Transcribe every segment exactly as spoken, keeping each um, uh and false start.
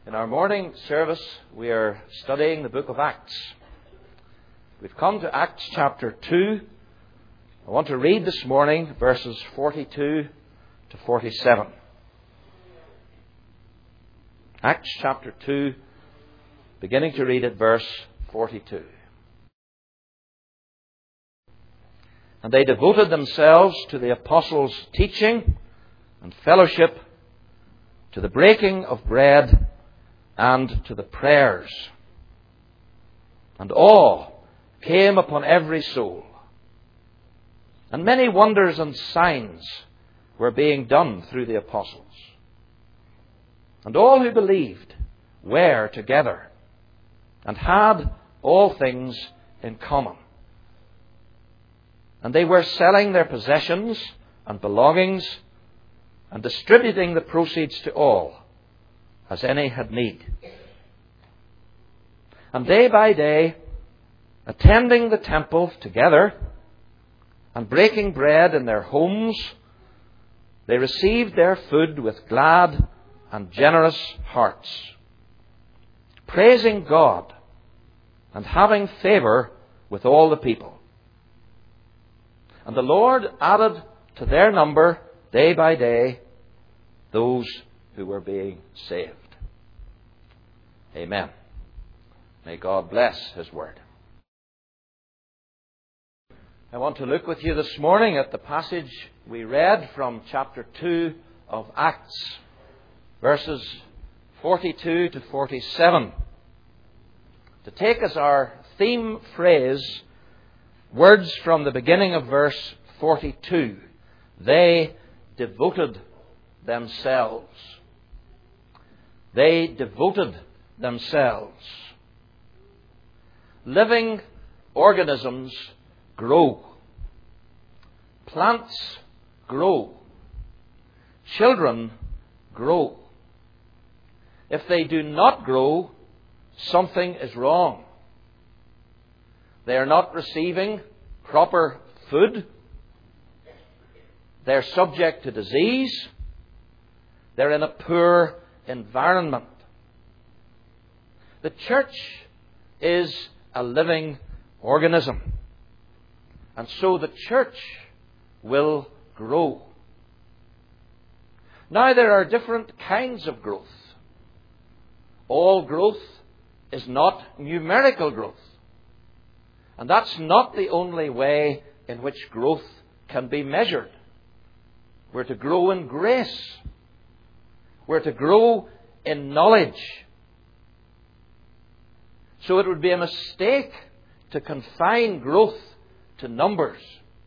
In our morning service, we are studying the book of Acts. We've come to Acts chapter two. I want to read this morning verses forty-two to forty-seven. Acts chapter two, beginning to read at verse forty-two. And they devoted themselves to the apostles' teaching and fellowship, to the breaking of bread, and to the prayers. And awe came upon every soul. And many wonders and signs were being done through the apostles. And all who believed were together and had all things in common. And they were selling their possessions and belongings and distributing the proceeds to all, as any had need. And day by day, attending the temple together and breaking bread in their homes, they received their food with glad and generous hearts, praising God and having favor with all the people. And the Lord added to their number day by day those who were being saved. Amen. May God bless His word. I want to look with you this morning at the passage we read from chapter two of Acts, verses forty-two to forty-seven. To take as our theme phrase words from the beginning of verse forty-two. They devoted themselves. They devoted themselves. Living organisms grow. Plants grow. Children grow. If they do not grow, something is wrong. They are not receiving proper food. They're subject to disease. They're in a poor environment. The church is a living organism. And so the church will grow. Now there are different kinds of growth. All growth is not numerical growth. And that's not the only way in which growth can be measured. We're to grow in grace. We're to grow in knowledge. So it would be a mistake to confine growth to numbers.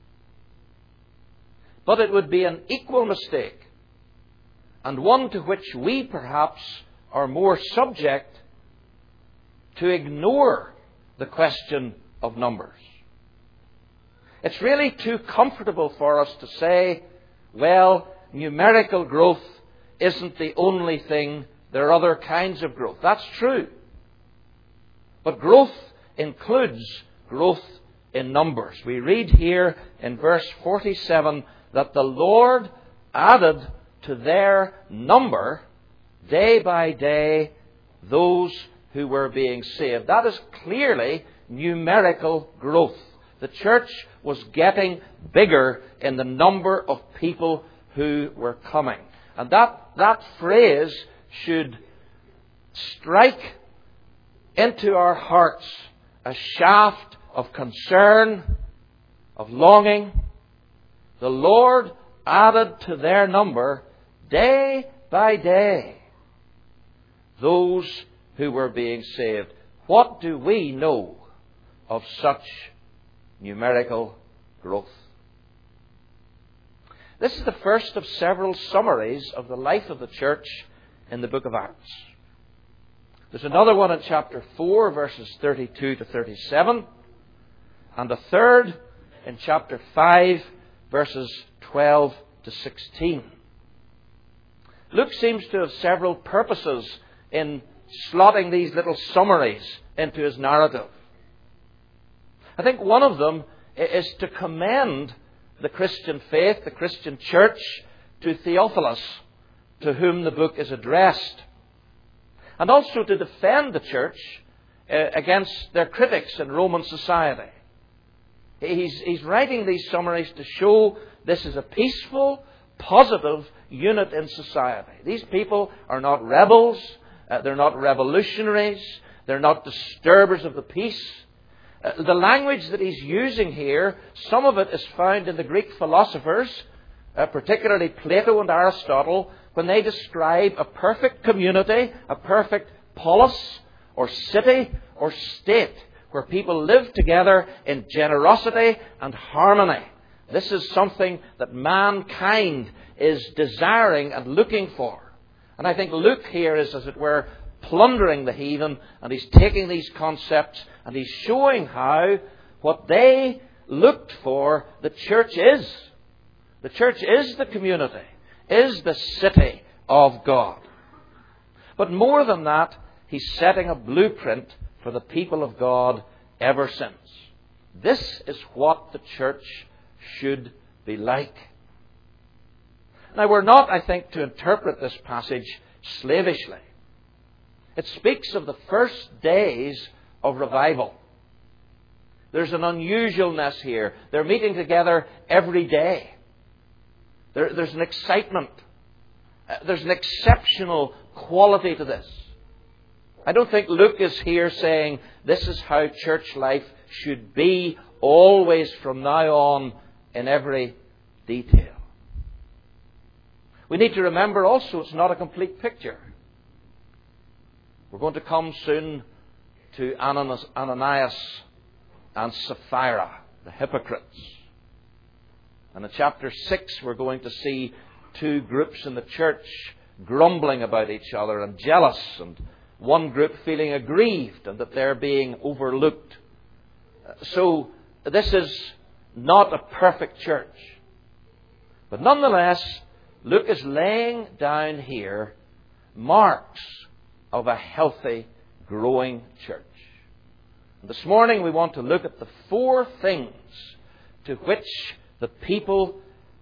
But it would be an equal mistake, and one to which we perhaps are more subject, to ignore the question of numbers. It's really too comfortable for us to say, well, numerical growth isn't the only thing. There are other kinds of growth. That's true. But growth includes growth in numbers. We read here in verse forty-seven that the Lord added to their number day by day those who were being saved. That is clearly numerical growth. The church was getting bigger in the number of people who were coming. And that, that phrase should strike into our hearts a shaft of concern, of longing. The Lord added to their number day by day those who were being saved. What do we know of such numerical growth? This is the first of several summaries of the life of the church in the book of Acts. There's another one in chapter four, verses thirty-two to thirty-seven, and a third in chapter five, verses twelve to sixteen. Luke seems to have several purposes in slotting these little summaries into his narrative. I think one of them is to commend the Christian faith, the Christian church, to Theophilus, to whom the book is addressed. and also to defend the church uh, against their critics in Roman society. He's, he's writing these summaries to show this is a peaceful, positive unit in society. These people are not rebels, uh, they're not revolutionaries, they're not disturbers of the peace. Uh, the language that he's using here, some of it is found in the Greek philosophers, uh, particularly Plato and Aristotle, when they describe a perfect community, a perfect polis, or city, or state, where people live together in generosity and harmony. This is something that mankind is desiring and looking for. And I think Luke here is, as it were, plundering the heathen, and he's taking these concepts and he's showing how what they looked for, the church is. The church is the community, is the city of God. But more than that, he's setting a blueprint for the people of God ever since. This is what the church should be like. Now, we're not, I think, to interpret this passage slavishly. It speaks of the first days of revival. There's an unusualness here. They're meeting together every day. There, there's an excitement. Uh, there's an exceptional quality to this. I don't think Luke is here saying this is how church life should be always from now on in every detail. We need to remember also it's not a complete picture. We're going to come soon to Ananias and Sapphira, the hypocrites. And in chapter six we're going to see two groups in the church grumbling about each other and jealous, and one group feeling aggrieved and that they're being overlooked. So this is not a perfect church. But nonetheless, Luke is laying down here marks of a healthy, growing church. And this morning we want to look at the four things to which the people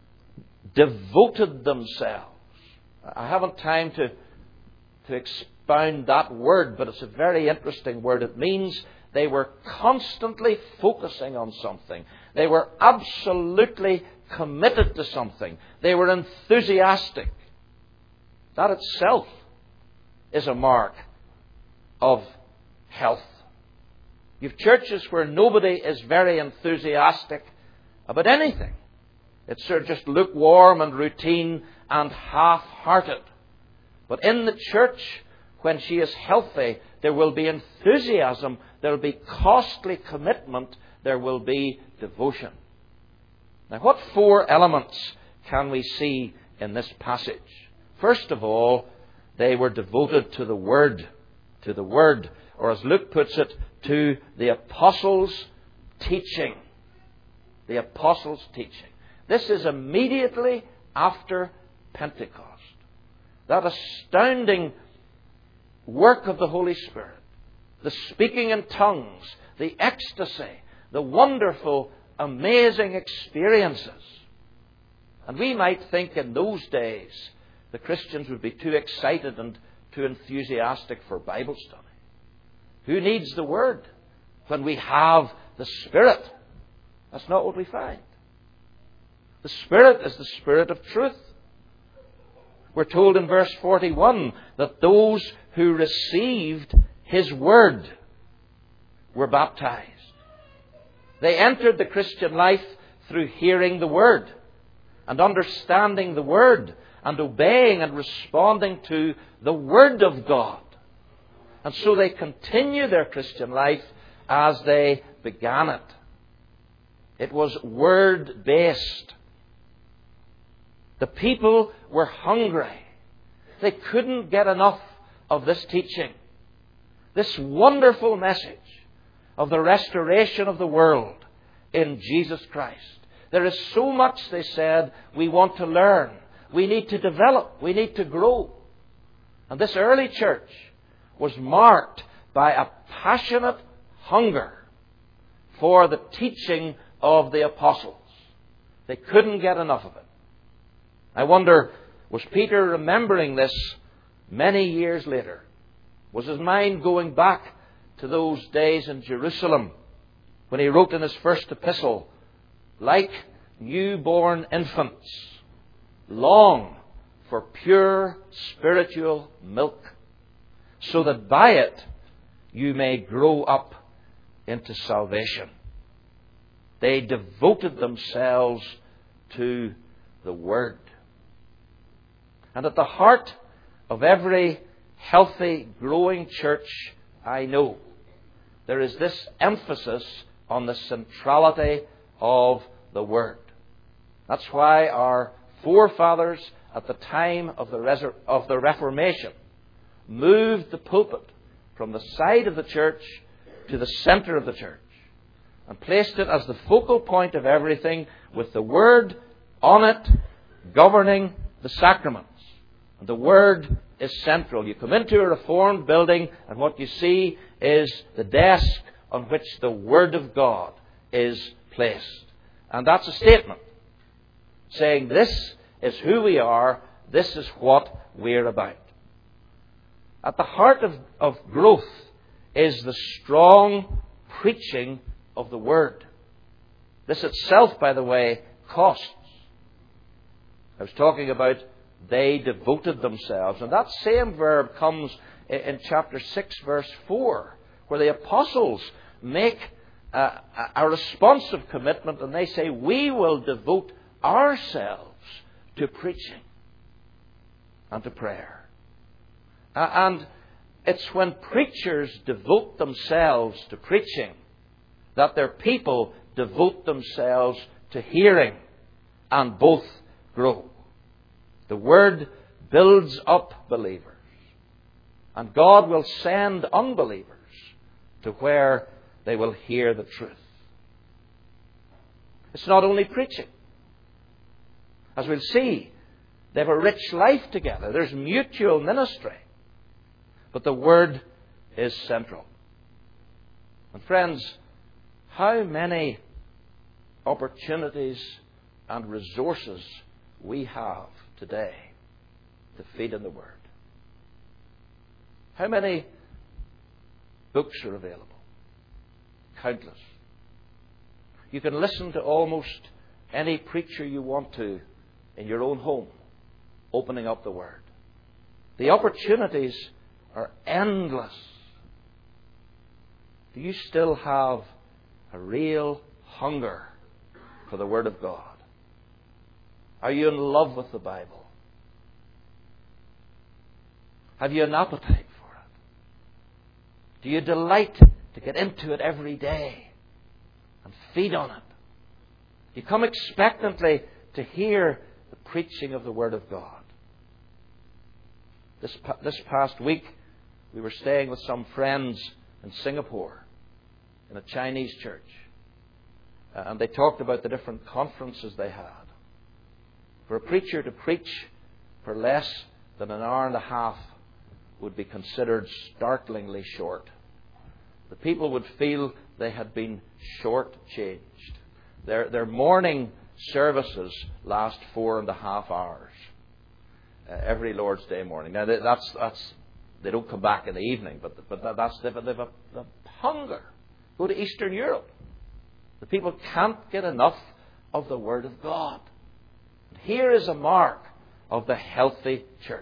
devoted themselves. I haven't time to, to expound that word, but it's a very interesting word. It means they were constantly focusing on something. They were absolutely committed to something. They were enthusiastic. That itself is a mark of health. You've churches where nobody is very enthusiastic about anything. It's sort of just lukewarm and routine and half-hearted. But in the church, when she is healthy, there will be enthusiasm, there will be costly commitment, there will be devotion. Now, what four elements can we see in this passage? First of all, they were devoted to the Word, to the Word, or as Luke puts it, to the Apostles' teaching. The Apostles' teaching. This is immediately after Pentecost. That astounding work of the Holy Spirit, the speaking in tongues, the ecstasy, the wonderful, amazing experiences. And we might think in those days the Christians would be too excited and too enthusiastic for Bible study. Who needs the Word when we have the Spirit? That's not what we find. The Spirit is the Spirit of truth. We're told in verse forty-one that those who received His Word were baptized. They entered the Christian life through hearing the Word and understanding the Word and obeying and responding to the Word of God. And so they continue their Christian life as they began it. It was Word-based. The people were hungry. They couldn't get enough of this teaching. This wonderful message of the restoration of the world in Jesus Christ. There is so much, they said, we want to learn. We need to develop. We need to grow. And this early church was marked by a passionate hunger for the teaching of the apostles. They couldn't get enough of it. I wonder, was Peter remembering this many years later? Was his mind going back to those days in Jerusalem when he wrote in his first epistle, like newborn infants, long for pure spiritual milk, so that by it you may grow up into salvation. They devoted themselves to the Word. And at the heart of every healthy, growing church I know, there is this emphasis on the centrality of the Word. That's why our forefathers at the time of the, Resur- of the Reformation moved the pulpit from the side of the church to the center of the church and placed it as the focal point of everything, with the Word on it governing the sacraments. And the Word is central. You come into a Reformed building and what you see is the desk on which the Word of God is placed. And that's a statement saying this is who we are, this is what we're about. At the heart of, of growth is the strong preaching of the Word. This itself, by the way, costs. I was talking about they devoted themselves. And that same verb comes in chapter six, verse four, where the apostles make a, a responsive commitment and they say, we will devote ourselves to preaching and to prayer. And it's when preachers devote themselves to preaching that their people devote themselves to hearing, and both grow. The Word builds up believers, and God will send unbelievers to where they will hear the truth. It's not only preaching. As we'll see, they have a rich life together. There's mutual ministry. But the Word is central. And friends, how many opportunities and resources we have today to feed in the Word. How many books are available? Countless. You can listen to almost any preacher you want to in your own home, opening up the Word. The opportunities are endless. Do you still have a real hunger for the Word of God? Are you in love with the Bible? Have you an appetite for it? Do you delight to get into it every day and feed on it? You come expectantly to hear the preaching of the Word of God. This, this past week, we were staying with some friends in Singapore in a Chinese church. Uh, and they talked about the different conferences they had. For a preacher to preach for less than an hour and a half would be considered startlingly short. The people would feel they had been short-changed. Their, their morning services last four and a half hours uh, every Lord's Day morning. Now, that's, that's, they don't come back in the evening, but, but that's, they've, they've a, a hunger. Go to Eastern Europe. The people can't get enough of the Word of God. Here is a mark of the healthy church.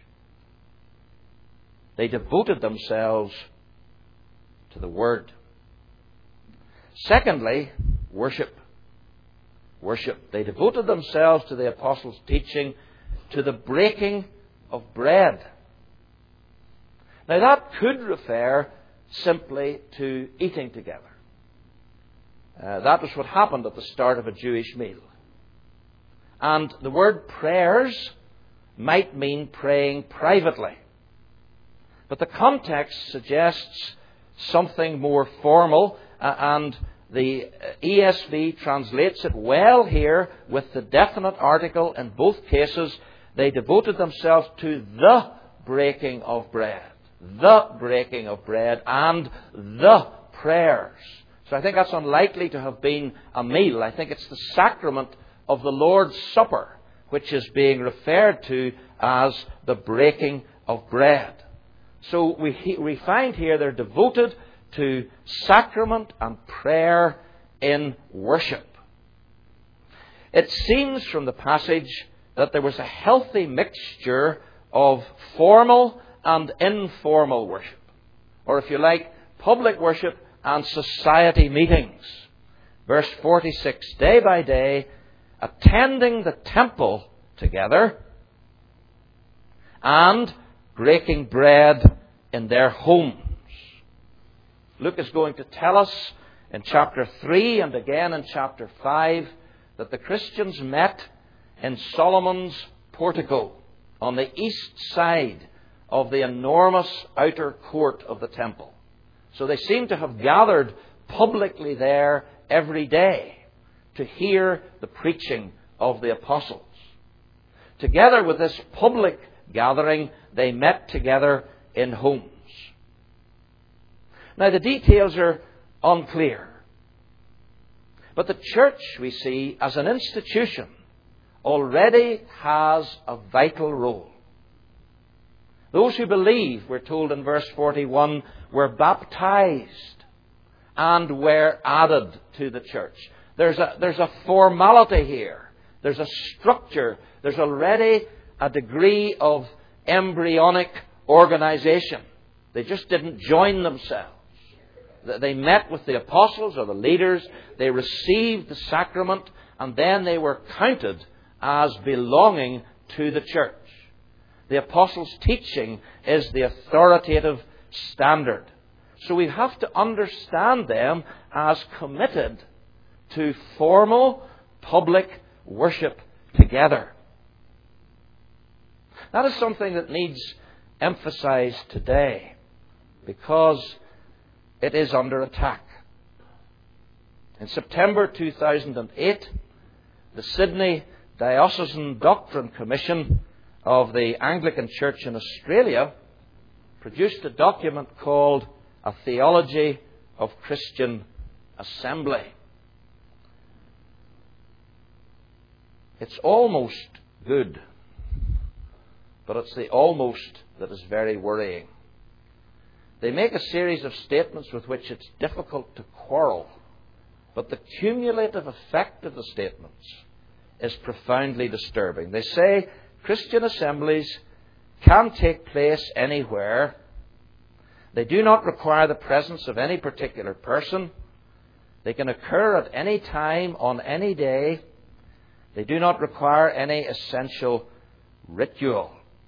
They devoted themselves to the Word. Secondly, worship. Worship. They devoted themselves to the apostles' teaching, to the breaking of bread. Now that could refer simply to eating together. Uh, that was what happened at the start of a Jewish meal. And the word prayers might mean praying privately. But the context suggests something more formal, uh, and the E S V translates it well here with the definite article in both cases. They devoted themselves to the breaking of bread. The breaking of bread and the prayers. So I think that's unlikely to have been a meal. I think it's the sacrament of the Lord's Supper which is being referred to as the breaking of bread. So we, we find here they're devoted to sacrament and prayer in worship. It seems from the passage that there was a healthy mixture of formal and informal worship. Or if you like, public worship and society meetings. Verse forty-six, day by day, attending the temple together and breaking bread in their homes. Luke is going to tell us in chapter three and again in chapter five that the Christians met in Solomon's portico on the east side of the enormous outer court of the temple. So they seem to have gathered publicly there every day to hear the preaching of the apostles. Together with this public gathering, they met together in homes. Now the details are unclear. But the church, we see, as an institution, already has a vital role. Those who believe, we're told in verse forty-one, were baptized and were added to the church. There's a, there's a formality here. There's a structure. There's already a degree of embryonic organization. They just didn't join themselves. They met with the apostles or the leaders. They received the sacrament, and then they were counted as belonging to the church. The apostles' teaching is the authoritative standard. So we have to understand them as committed to formal public worship together. That is something that needs emphasized today because it is under attack. In September two thousand eight, the Sydney Diocesan Doctrine Commission of the Anglican Church in Australia produced a document called A Theology of Christian Assembly. It's almost good, but it's the almost that is very worrying. They make a series of statements with which it's difficult to quarrel, but the cumulative effect of the statements is profoundly disturbing. They say Christian assemblies can take place anywhere. They do not require the presence of any particular person. They can occur at any time on any day. They do not require any essential ritual.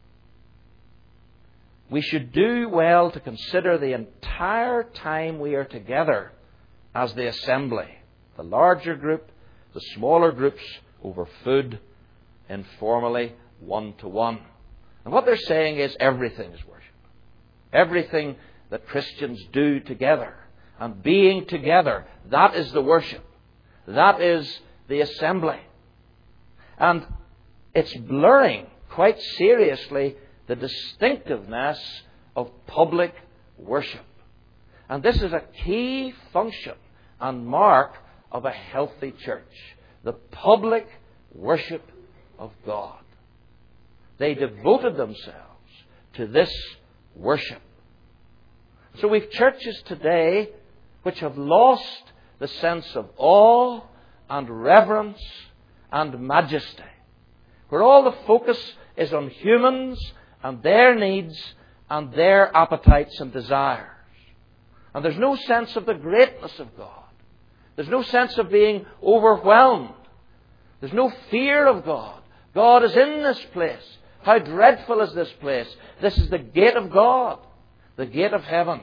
We should do well to consider the entire time we are together as the assembly, the larger group, the smaller groups over food, informally, one-to-one. And what they're saying is everything is worship. Everything that Christians do together. And being together, that is the worship. That is the assembly. And it's blurring quite seriously the distinctiveness of public worship. And this is a key function and mark of a healthy church. The public worship of God. They devoted themselves to this worship. So we've churches today which have lost the sense of awe and reverence and majesty, where all the focus is on humans and their needs and their appetites and desires. And there's no sense of the greatness of God. There's no sense of being overwhelmed. There's no fear of God. God is in this place. How dreadful is this place? This is the gate of God, the gate of heaven.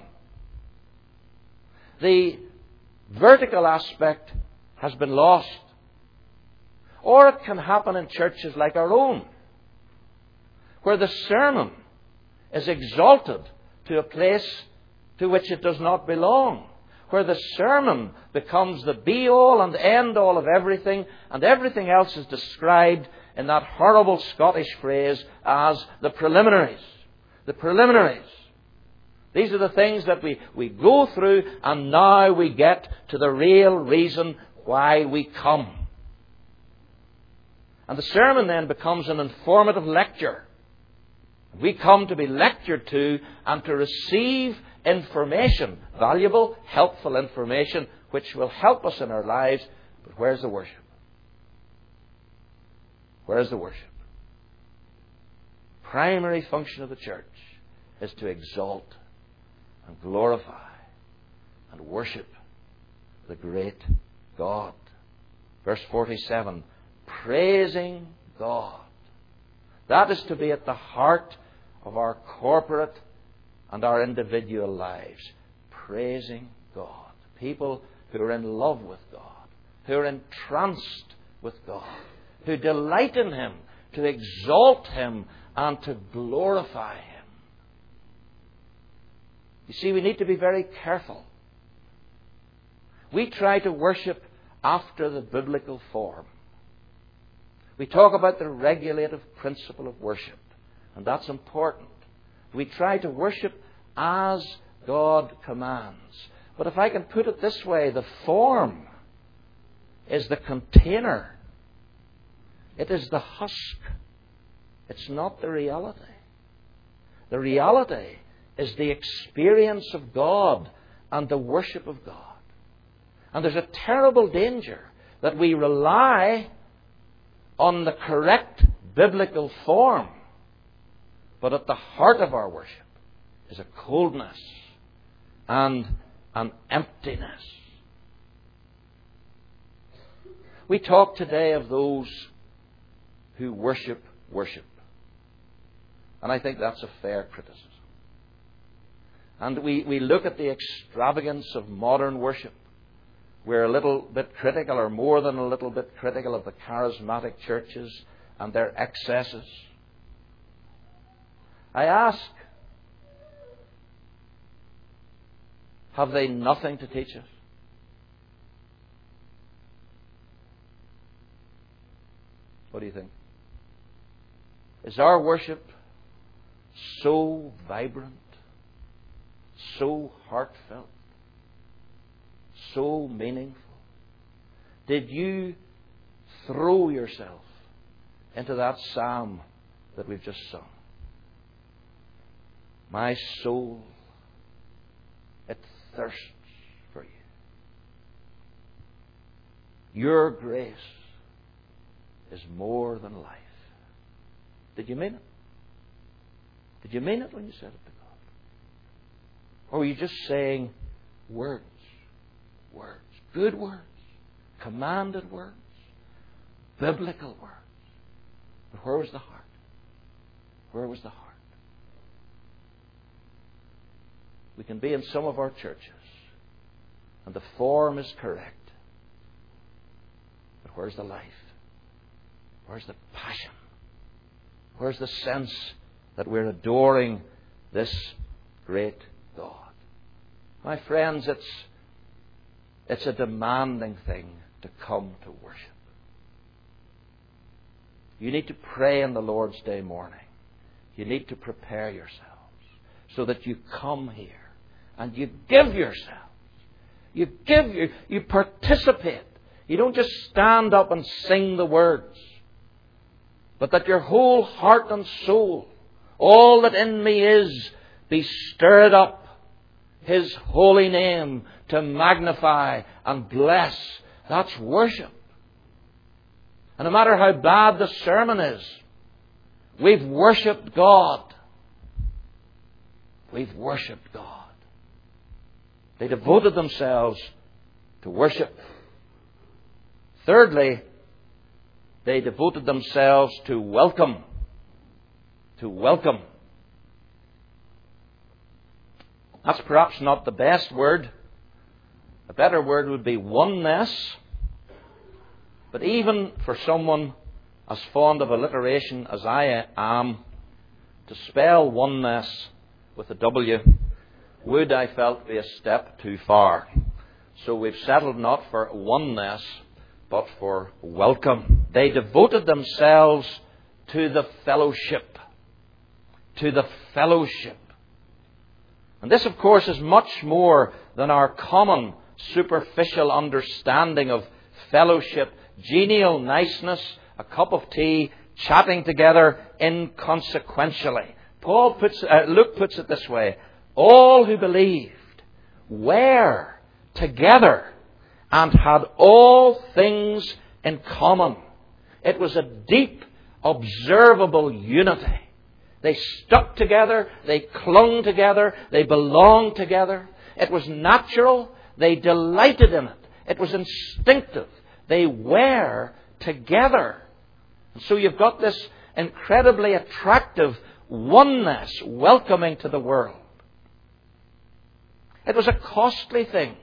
The vertical aspect has been lost. Or it can happen in churches like our own, where the sermon is exalted to a place to which it does not belong, where the sermon becomes the be-all and end-all of everything, and everything else is described in that horrible Scottish phrase as the preliminaries. The preliminaries. These are the things that we, we go through, and now we get to the real reason why we come. And the sermon then becomes an informative lecture. We come to be lectured to and to receive information, valuable, helpful information, which will help us in our lives. But where's the worship? Where's the worship? Primary function of the church is to exalt and glorify and worship the great God. Verse forty-seven, praising God. That is to be at the heart of our corporate and our individual lives. Praising God. People who are in love with God, who are entranced with God, who delight in Him, to exalt Him and to glorify Him. You see, we need to be very careful. We try to worship after the biblical form. We talk about the regulative principle of worship, and that's important. We try to worship as God commands. But if I can put it this way, the form is the container. It is the husk. It's not the reality. The reality is the experience of God and the worship of God. And there's a terrible danger that we rely on the correct biblical form, but at the heart of our worship is a coldness and an emptiness. We talk today of those who worship worship. And I think that's a fair criticism. And we, we look at the extravagance of modern worship. We're a little bit critical, or more than a little bit critical, of the charismatic churches and their excesses. I ask, have they nothing to teach us? What do you think? Is our worship so vibrant, so heartfelt, so meaningful? Did you throw yourself into that psalm that we've just sung? My soul, it thirsts for you. Your grace is more than life. Did you mean it? Did you mean it when you said it to God? Or were you just saying words? Words. Good words. Commanded words. Biblical words. But where was the heart? Where was the heart? We can be in some of our churches, and the form is correct. But where's the life? Where's the passion? Where's the sense that we're adoring this great God? My friends, it's, it's a demanding thing to come to worship. You need to pray on the Lord's Day morning. You need to prepare yourselves so that you come here and you give yourselves. You give, you, you participate. You don't just stand up and sing the words, but that your whole heart and soul, all that in me is, be stirred up, His holy name to magnify and bless. That's worship. And no matter how bad the sermon is, we've worshipped God. We've worshipped God. They devoted themselves to worship. Thirdly, they devoted themselves to welcome. To welcome. That's perhaps not the best word. A better word would be oneness. But even for someone as fond of alliteration as I am, to spell oneness with a W would, I felt, be a step too far. So we've settled not for oneness, but for welcome. They devoted themselves to the fellowship. To the fellowship. And this, of course, is much more than our common superficial understanding of fellowship. Genial niceness, a cup of tea, chatting together inconsequentially. Paul puts, uh, Luke puts it this way. All who believed were together and had all things in common. It was a deep, observable unity. They stuck together, they clung together, they belonged together. It was natural, they delighted in it. It was instinctive. They were together. And so you've got this incredibly attractive oneness welcoming to the world. It was a costly thing.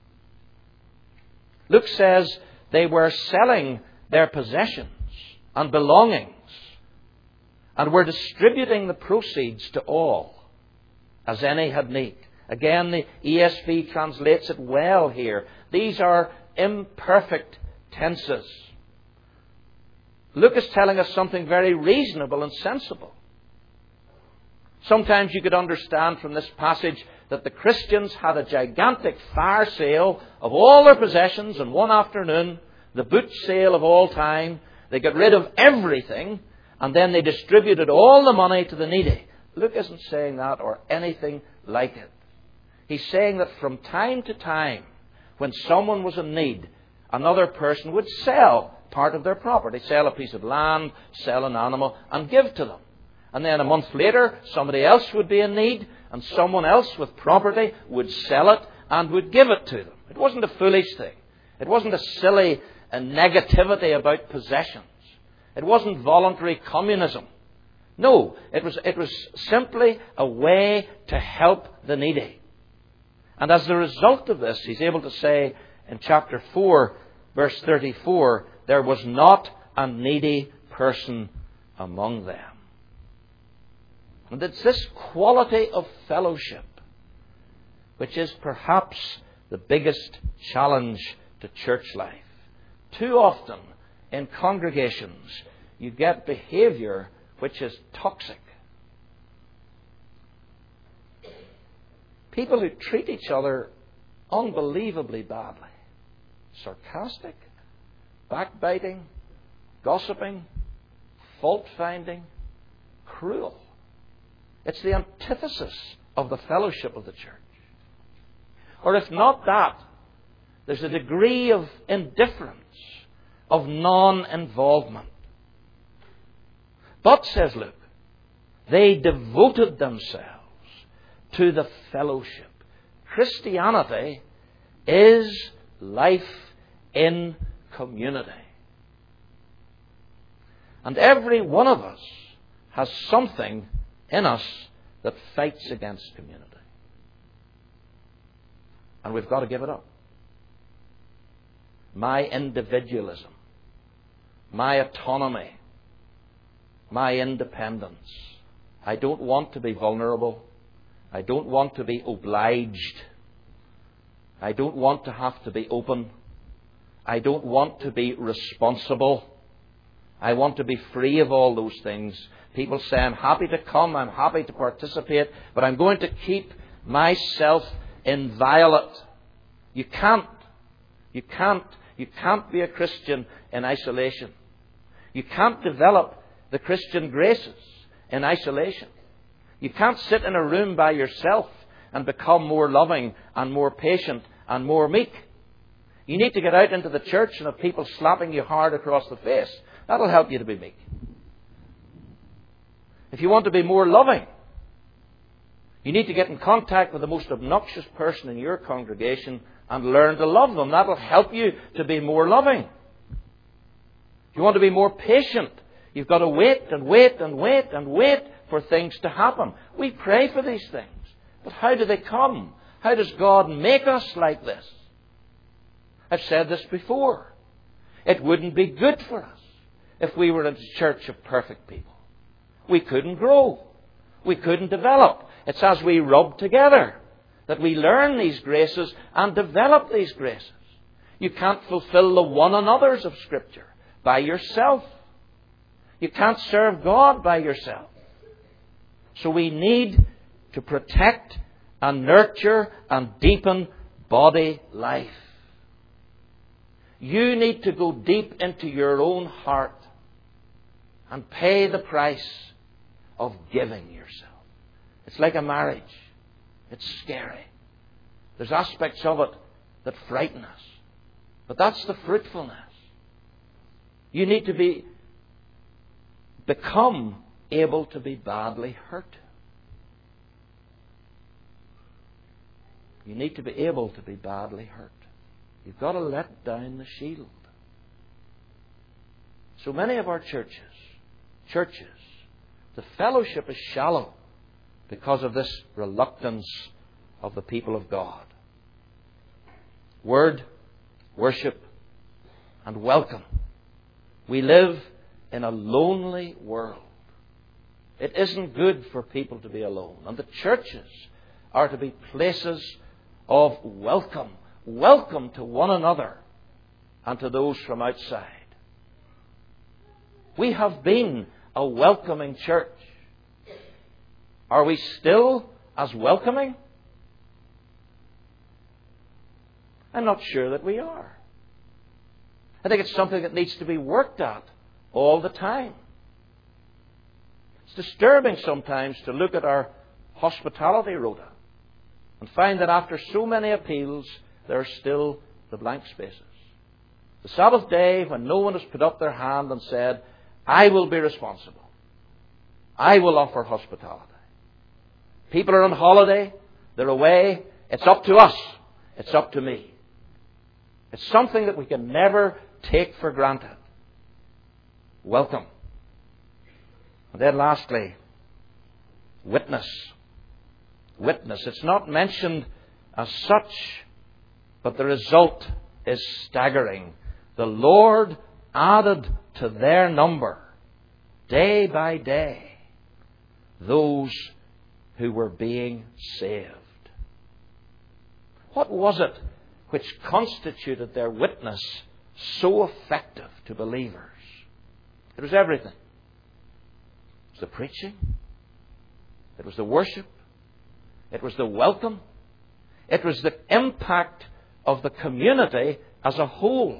Luke says they were selling their possessions and belongings and were distributing the proceeds to all, as any had need. Again, the E S V translates it well here. These are imperfect tenses. Luke is telling us something very reasonable and sensible. Sometimes you could understand from this passage that the Christians had a gigantic fire sale of all their possessions in one afternoon, the boot sale of all time. They got rid of everything, and then they distributed all the money to the needy. Luke isn't saying that or anything like it. He's saying that from time to time, when someone was in need, another person would sell part of their property, sell a piece of land, sell an animal, and give to them. And then a month later, somebody else would be in need, and someone else with property would sell it and would give it to them. It wasn't a foolish thing. It wasn't a silly uh, negativity about possessions. It wasn't voluntary communism. No, it was, it was simply a way to help the needy. And as a result of this, he's able to say in chapter four, verse thirty-four, there was not a needy person among them. And it's this quality of fellowship which is perhaps the biggest challenge to church life. Too often in congregations you get behaviour which is toxic. People who treat each other unbelievably badly. Sarcastic, backbiting, gossiping, fault-finding, cruel. It's the antithesis of the fellowship of the church. Or if not that, there's a degree of indifference, of non-involvement. But, says Luke, they devoted themselves to the fellowship. Christianity is life in community. And every one of us has something in us that fights against community. And we've got to give it up. My individualism, my autonomy, my independence. I don't want to be vulnerable. I don't want to be obliged. I don't want to have to be open. I don't want to be responsible. I want to be free of all those things. People say, I'm happy to come, I'm happy to participate, but I'm going to keep myself inviolate. You can't. You can't. You can't be a Christian in isolation. You can't develop the Christian graces in isolation. You can't sit in a room by yourself and become more loving and more patient and more meek. You need to get out into the church and have people slapping you hard across the face. That'll help you to be meek. If you want to be more loving, you need to get in contact with the most obnoxious person in your congregation and learn to love them. That'll help you to be more loving. If you want to be more patient, you've got to wait and wait and wait and wait for things to happen. We pray for these things. But how do they come? How does God make us like this? I've said this before. It wouldn't be good for us if we were in a church of perfect people. We couldn't grow. We couldn't develop. It's as we rub together that we learn these graces and develop these graces. You can't fulfill the one another's of Scripture by yourself. You can't serve God by yourself. So we need to protect and nurture and deepen body life. You need to go deep into your own heart and pay the price of giving yourself. It's like a marriage. It's scary. There's aspects of it that frighten us. But that's the fruitfulness. You need to be become able to be badly hurt. You need to be able to be badly hurt. You've got to let down the shield. So many of our churches, churches, the fellowship is shallow because of this reluctance of the people of God. Word, worship, and welcome. We live in a lonely world. It isn't good for people to be alone. And the churches are to be places of welcome. Welcome to one another and to those from outside. We have been a welcoming church. Are we still as welcoming? I'm not sure that we are. I think it's something that needs to be worked at all the time. It's disturbing sometimes to look at our hospitality rota and find that after so many appeals, there are still the blank spaces. The Sabbath day, when no one has put up their hand and said, I will be responsible. I will offer hospitality. People are on holiday. They're away. It's up to us. It's up to me. It's something that we can never take for granted. Welcome. And then lastly, witness. Witness. It's not mentioned as such, but the result is staggering. The Lord added to their number, day by day, those who were being saved. What was it which constituted their witness so effective to believers? It was everything. It was the preaching. It was the worship. It was the welcome. It was the impact of the community as a whole.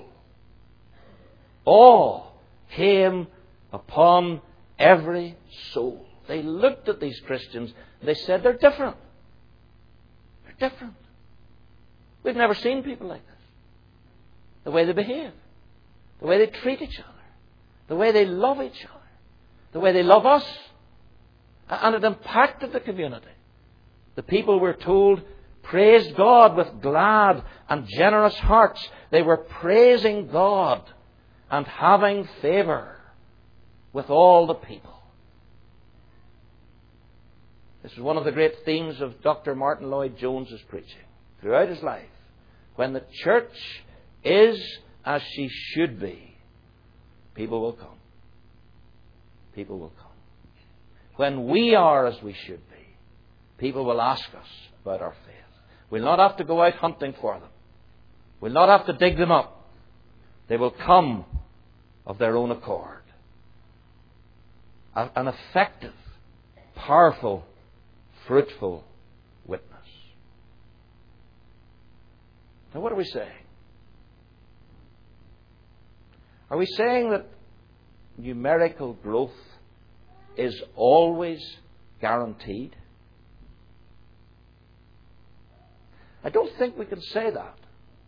Awe came upon every soul. They looked at these Christians and they said, they're different. They're different. We've never seen people like this. The way they behave. The way they treat each other. The way they love each other. The way they love us. And it impacted the community. The people were told, praised God with glad and generous hearts. They were praising God and having favour with all the people. This is one of the great themes of Doctor Martin Lloyd-Jones's preaching throughout his life. When the church is as she should be, people will come. People will come. When we are as we should be, people will ask us about our faith. We'll not have to go out hunting for them. We'll not have to dig them up. They will come of their own accord. An effective, powerful, fruitful witness. Now, what are we saying? Are we saying that numerical growth is always guaranteed? I don't think we can say that.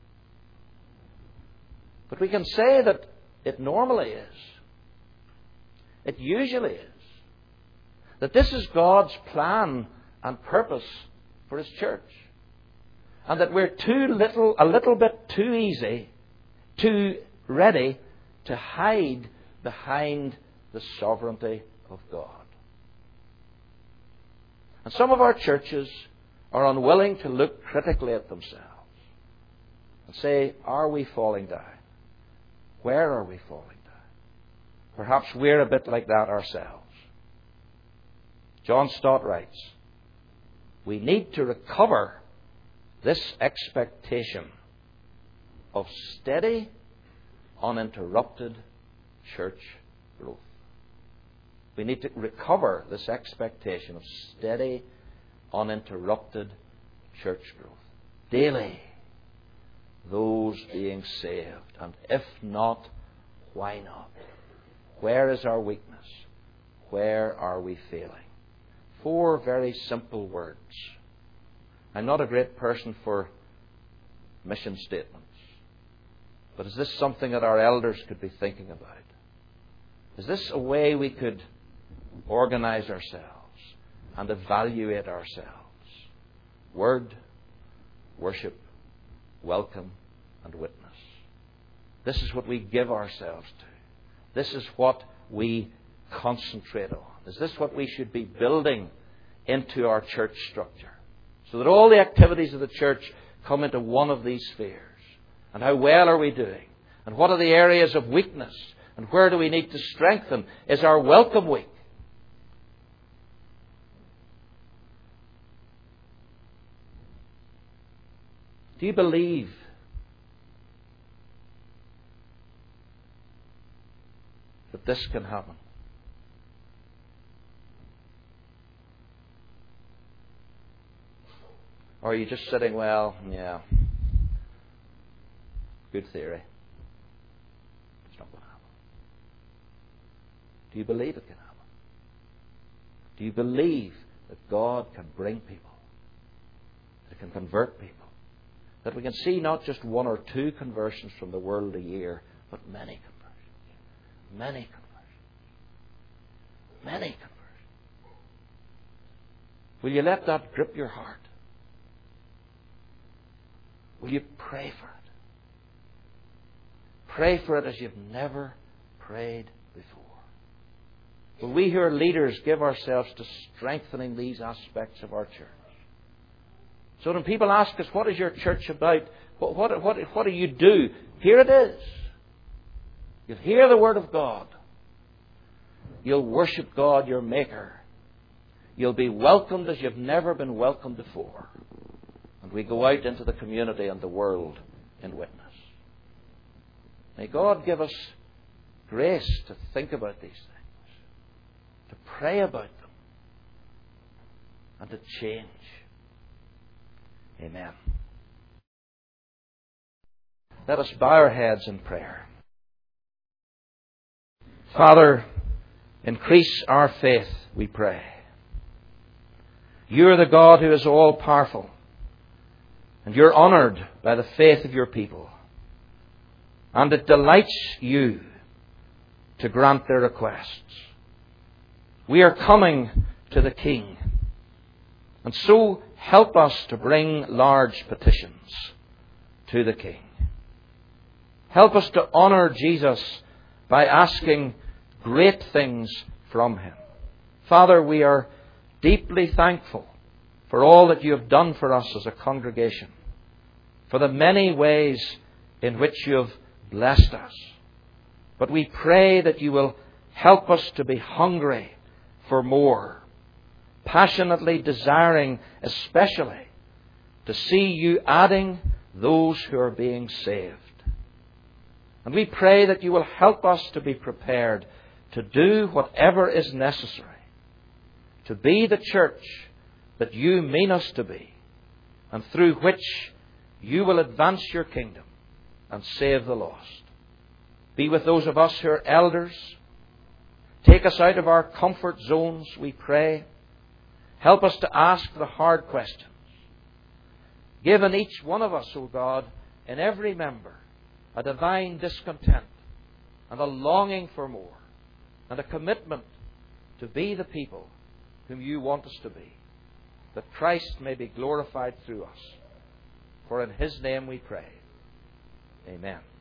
But we can say that it normally is. It usually is. That this is God's plan and purpose for His church. And that we're too little, a little bit too easy, too ready to hide behind the sovereignty of God. And some of our churches are unwilling to look critically at themselves and say, are we falling down? Where are we falling down? Perhaps we're a bit like that ourselves. John Stott writes, we need to recover this expectation of steady, uninterrupted church growth. We need to recover this expectation of steady, uninterrupted church growth. Daily, those being saved. And if not, why not? Where is our weakness? Where are we failing? Four very simple words. I'm not a great person for mission statements. But is this something that our elders could be thinking about? Is this a way we could organize ourselves and evaluate ourselves? Word, worship, welcome, and witness. This is what we give ourselves to. This is what we concentrate on. Is this what we should be building into our church structure? So that all the activities of the church come into one of these spheres. And how well are we doing? And what are the areas of weakness? And where do we need to strengthen? Is our welcome week? Do you believe that this can happen? Or are you just sitting, well, yeah, good theory. It's not going to happen. Do you believe it can happen? Do you believe that God can bring people? That it can convert people? That we can see not just one or two conversions from the world a year, but many conversions. Many conversions. Many conversions. Will you let that grip your heart? Will you pray for it? Pray for it as you've never prayed before. Will we who are leaders give ourselves to strengthening these aspects of our church? So when people ask us, what is your church about? What, what, what, what do you do? Here it is. You'll hear the Word of God. You'll worship God, your Maker. You'll be welcomed as you've never been welcomed before. And we go out into the community and the world in witness. May God give us grace to think about these things, to pray about them, and to change. Amen. Let us bow our heads in prayer. Father, increase our faith, we pray. You are the God who is all-powerful, and you're honoured by the faith of your people. And it delights you to grant their requests. We are coming to the King. And so help us to bring large petitions to the King. Help us to honour Jesus by asking great things from Him. Father, we are deeply thankful for all that you have done for us as a congregation, for the many ways in which you have blessed us. But we pray that you will help us to be hungry for more, passionately desiring especially to see you adding those who are being saved. And we pray that you will help us to be prepared to do whatever is necessary to be the church that you mean us to be, and through which you will advance your kingdom and save the lost. Be with those of us who are elders. Take us out of our comfort zones, we pray. Help us to ask the hard questions. Give in each one of us, O God, in every member, a divine discontent and a longing for more, and a commitment to be the people whom you want us to be, that Christ may be glorified through us. For in His name we pray. Amen.